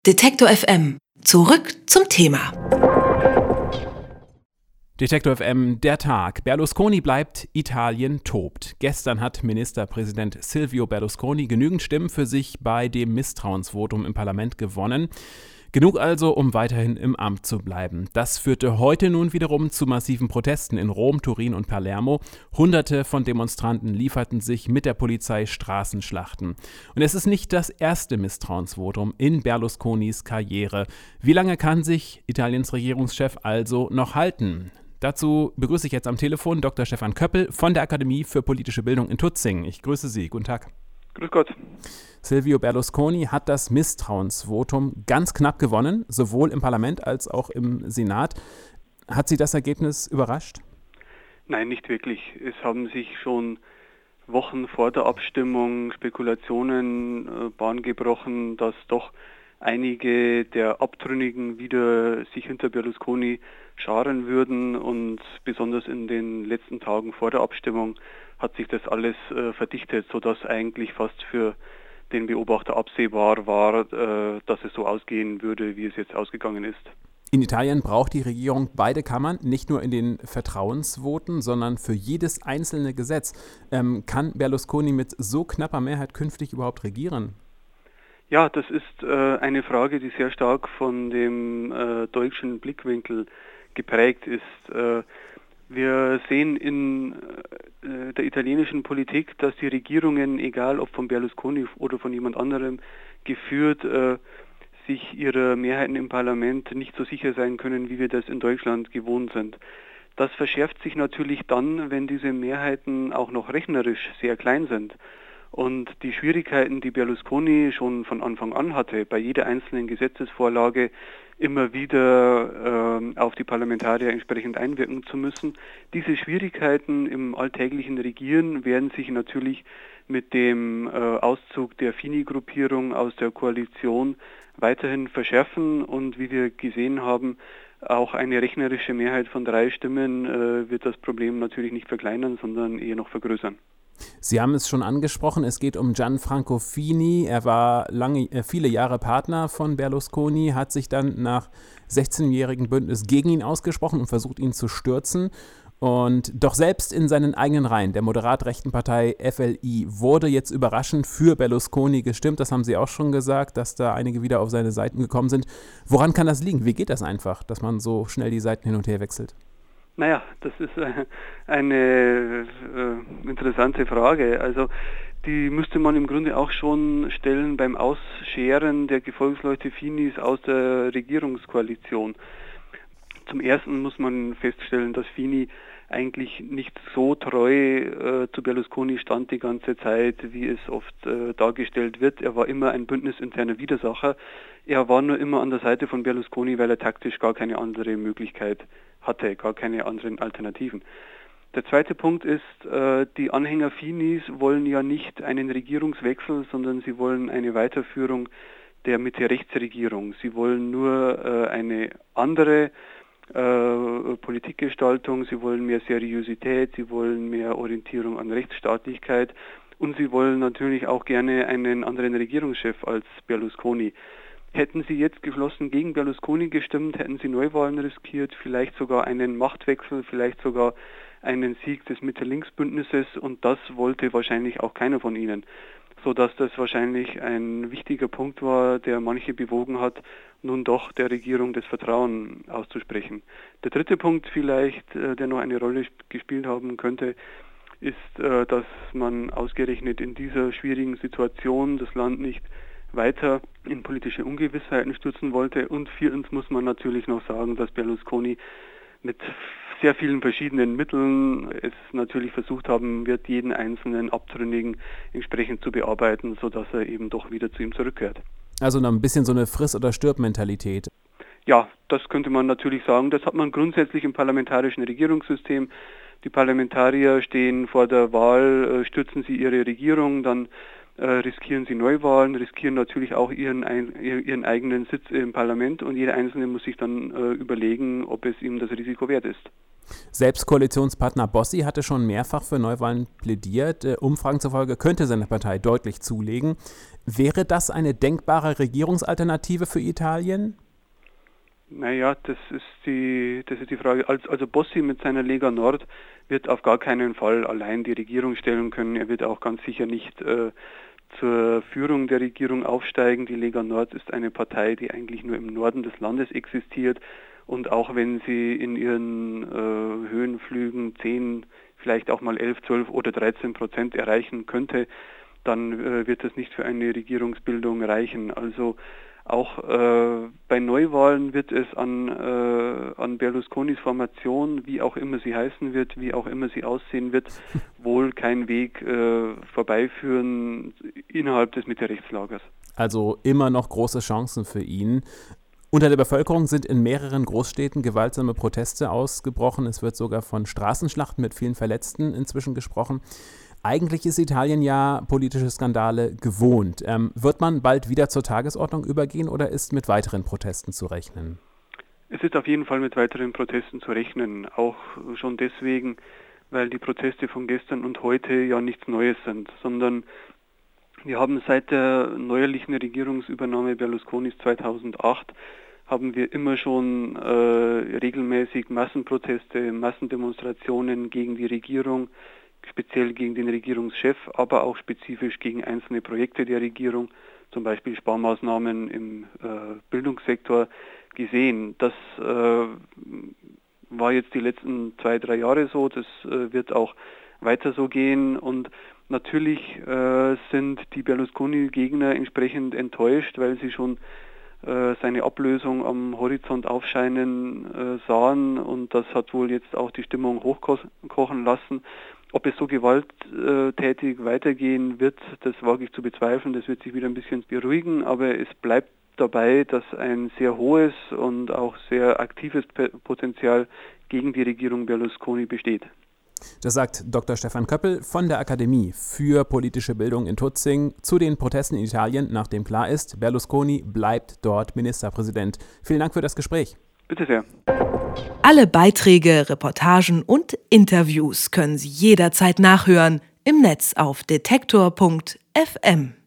Detektor FM. Zurück zum Thema. Detektor FM, der Tag. Berlusconi bleibt, Italien tobt. Gestern hat Ministerpräsident Silvio Berlusconi genügend Stimmen für sich bei dem Misstrauensvotum im Parlament gewonnen. Genug also, um weiterhin im Amt zu bleiben. Das führte heute nun wiederum zu massiven Protesten in Rom, Turin und Palermo. Hunderte von Demonstranten lieferten sich mit der Polizei Straßenschlachten. Und es ist nicht das erste Misstrauensvotum in Berlusconis Karriere. Wie lange kann sich Italiens Regierungschef also noch halten? Dazu begrüße ich jetzt am Telefon Dr. Stefan Köppel von der Akademie für politische Bildung in Tutzing. Ich grüße Sie. Guten Tag. Grüß Gott. Silvio Berlusconi hat das Misstrauensvotum ganz knapp gewonnen, sowohl im Parlament als auch im Senat. Hat Sie das Ergebnis überrascht? Nein, nicht wirklich. Es haben sich schon Wochen vor der Abstimmung Spekulationen Bahn gebrochen, dass doch einige der Abtrünnigen wieder sich hinter Berlusconi scharen würden, und besonders in den letzten Tagen vor der Abstimmung hat sich das alles verdichtet, sodass eigentlich fast für den Beobachter absehbar war, dass es so ausgehen würde, wie es jetzt ausgegangen ist. In Italien braucht die Regierung beide Kammern, nicht nur in den Vertrauensvoten, sondern für jedes einzelne Gesetz. Kann Berlusconi mit so knapper Mehrheit künftig überhaupt regieren? Ja, das ist eine Frage, die sehr stark von dem deutschen Blickwinkel geprägt ist. Wir sehen in der italienischen Politik, dass die Regierungen, egal ob von Berlusconi oder von jemand anderem geführt, sich ihrer Mehrheiten im Parlament nicht so sicher sein können, wie wir das in Deutschland gewohnt sind. Das verschärft sich natürlich dann, wenn diese Mehrheiten auch noch rechnerisch sehr klein sind. Und die Schwierigkeiten, die Berlusconi schon von Anfang an hatte, bei jeder einzelnen Gesetzesvorlage immer wieder auf die Parlamentarier entsprechend einwirken zu müssen. Diese Schwierigkeiten im alltäglichen Regieren werden sich natürlich mit dem Auszug der Fini-Gruppierung aus der Koalition weiterhin verschärfen, und wie wir gesehen haben, auch eine rechnerische Mehrheit von 3 Stimmen wird das Problem natürlich nicht verkleinern, sondern eher noch vergrößern. Sie haben es schon angesprochen, es geht um Gianfranco Fini. Er war viele Jahre Partner von Berlusconi, hat sich dann nach 16-jährigem Bündnis gegen ihn ausgesprochen und versucht, ihn zu stürzen. Und doch selbst in seinen eigenen Reihen, der moderat rechten Partei FLI, wurde jetzt überraschend für Berlusconi gestimmt. Das haben Sie auch schon gesagt, dass da einige wieder auf seine Seiten gekommen sind. Woran kann das liegen? Wie geht das einfach, dass man so schnell die Seiten hin und her wechselt? Naja, das ist eine interessante Frage. Also die müsste man im Grunde auch schon stellen beim Ausscheren der Gefolgsleute Finis aus der Regierungskoalition. Zum Ersten muss man feststellen, dass Fini eigentlich nicht so treu zu Berlusconi stand die ganze Zeit, wie es oft dargestellt wird. Er war immer ein bündnisinterner Widersacher. Er war nur immer an der Seite von Berlusconi, weil er taktisch gar keine andere Möglichkeit hatte, gar keine anderen Alternativen. Der zweite Punkt ist, die Anhänger Finis wollen ja nicht einen Regierungswechsel, sondern sie wollen eine Weiterführung der Mitte-Rechts-Regierung. Sie wollen nur eine andere Politikgestaltung, sie wollen mehr Seriosität, sie wollen mehr Orientierung an Rechtsstaatlichkeit, und sie wollen natürlich auch gerne einen anderen Regierungschef als Berlusconi. Hätten sie jetzt geschlossen gegen Berlusconi gestimmt, hätten sie Neuwahlen riskiert, vielleicht sogar einen Machtwechsel, vielleicht sogar einen Sieg des Mitte-Links-Bündnisses, und das wollte wahrscheinlich auch keiner von ihnen, sodass das wahrscheinlich ein wichtiger Punkt war, der manche bewogen hat, nun doch der Regierung das Vertrauen auszusprechen. Der dritte Punkt vielleicht, der noch eine Rolle gespielt haben könnte, ist, dass man ausgerechnet in dieser schwierigen Situation das Land nicht weiter in politische Ungewissheiten stürzen wollte. Und viertens muss man natürlich noch sagen, dass Berlusconi mit sehr vielen verschiedenen Mitteln es natürlich versucht haben wird, jeden einzelnen Abtrünnigen entsprechend zu bearbeiten, sodass er eben doch wieder zu ihm zurückkehrt. Also noch ein bisschen so eine Friss- oder Stirb-Mentalität. Ja, das könnte man natürlich sagen. Das hat man grundsätzlich im parlamentarischen Regierungssystem. Die Parlamentarier stehen vor der Wahl, stürzen sie ihre Regierung, dann riskieren sie Neuwahlen, riskieren natürlich auch ihren eigenen Sitz im Parlament, und jeder Einzelne muss sich dann überlegen, ob es ihm das Risiko wert ist. Selbst Koalitionspartner Bossi hatte schon mehrfach für Neuwahlen plädiert. Umfragen zufolge könnte seine Partei deutlich zulegen. Wäre das eine denkbare Regierungsalternative für Italien? Naja, das ist die Frage. Also Bossi mit seiner Lega Nord wird auf gar keinen Fall allein die Regierung stellen können. Er wird auch ganz sicher nicht zur Führung der Regierung aufsteigen. Die Lega Nord ist eine Partei, die eigentlich nur im Norden des Landes existiert. Und auch wenn sie in ihren Höhenflügen 10, vielleicht auch mal 11, 12 oder 13% erreichen könnte, dann wird das nicht für eine Regierungsbildung reichen. Also auch bei Neuwahlen wird es an Berlusconis Formation, wie auch immer sie heißen wird, wie auch immer sie aussehen wird, wohl kein Weg vorbeiführen innerhalb des Mitte-Rechtslagers. Also immer noch große Chancen für ihn. Unter der Bevölkerung sind in mehreren Großstädten gewaltsame Proteste ausgebrochen. Es wird sogar von Straßenschlachten mit vielen Verletzten inzwischen gesprochen. Eigentlich ist Italien ja politische Skandale gewohnt. Wird man bald wieder zur Tagesordnung übergehen oder ist mit weiteren Protesten zu rechnen? Es ist auf jeden Fall mit weiteren Protesten zu rechnen. Auch schon deswegen, weil die Proteste von gestern und heute ja nichts Neues sind, sondern wir haben seit der neuerlichen Regierungsübernahme Berlusconis 2008 haben wir immer schon regelmäßig Massenproteste, Massendemonstrationen gegen die Regierung, speziell gegen den Regierungschef, aber auch spezifisch gegen einzelne Projekte der Regierung, zum Beispiel Sparmaßnahmen im Bildungssektor gesehen. Das war jetzt die letzten 2-3 Jahre so, das wird auch weiter so gehen und natürlich sind die Berlusconi-Gegner entsprechend enttäuscht, weil sie schon seine Ablösung am Horizont aufscheinen sahen und das hat wohl jetzt auch die Stimmung hochkochen lassen. Ob es so gewalttätig weitergehen wird, das wage ich zu bezweifeln. Das wird sich wieder ein bisschen beruhigen, aber es bleibt dabei, dass ein sehr hohes und auch sehr aktives Potenzial gegen die Regierung Berlusconi besteht. Das sagt Dr. Stefan Köppel von der Akademie für politische Bildung in Tutzing zu den Protesten in Italien, nachdem klar ist, Berlusconi bleibt dort Ministerpräsident. Vielen Dank für das Gespräch. Bitte sehr. Alle Beiträge, Reportagen und Interviews können Sie jederzeit nachhören im Netz auf detektor.fm.